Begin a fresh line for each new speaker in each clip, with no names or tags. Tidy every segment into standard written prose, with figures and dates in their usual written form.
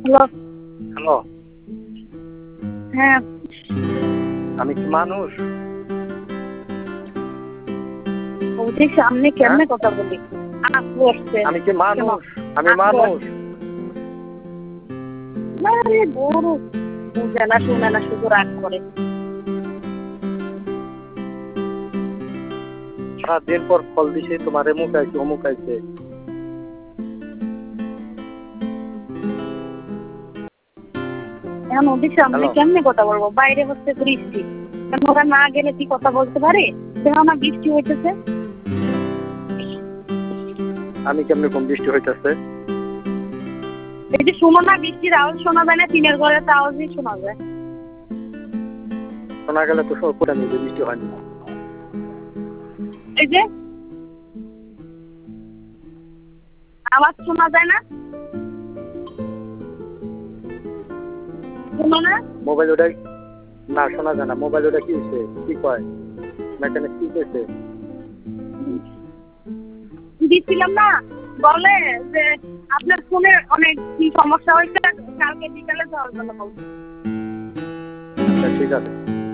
Hello.
Hello,
হ্যাঁ,
আমি কি মানুষ?
বলছি সামনে
হ্যাঁ,
কেমনে কথা বলি? আপু আসছে।
আমি কি
শোনো,
মানুষ? আমি
আপু
মানুষ।
আসছে। না রে গরু, বুঝে না শুনে না শুধু রাগ করে।
সারাদিন পর ফল দিছে, তোমার এমুক আইছে অমুক আইছে।
এখন ওদের সামনে
হ্যালো,
কেমনে কথা বলবো? বাইরে হচ্ছে বৃষ্টি। এখন ওরা না গেলে কি কথা বলতে পারে? দেখো না বৃষ্টি হইতেছে।
আমি কেমনে কোন বৃষ্টি হইতেছে?
এই যে শোনো না, বৃষ্টির আওয়াজ শোনা যায় না? টিনের ঘরের তো আওয়াজই শোনা যায়।
শোনা গেলে তো সব করে নিবে, বৃষ্টি হয়নি।
এই যে আওয়াজ শোনা যায় না? শোনো না?
মোবাইল ওটাই না, শোনা যায় না। মোবাইল ওটা কি হয়েছে? কি কয়? মেকানিক কি কইছে?
দিচ্ছিলাম না, বলে যে আপনার ফোনে অনেক কি সমস্যা হয়েছে, কালকে বিকালে যাওয়ার জন্য বলছে।
আচ্ছা ঠিক আছে।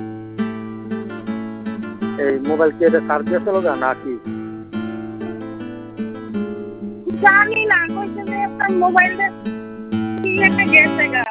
এই মোবাইল কি এটা চার্জ দিয়ে চলো না কি?
জানি না, কইছে যে আপনার মোবাইলে কি একটা গেছে গা।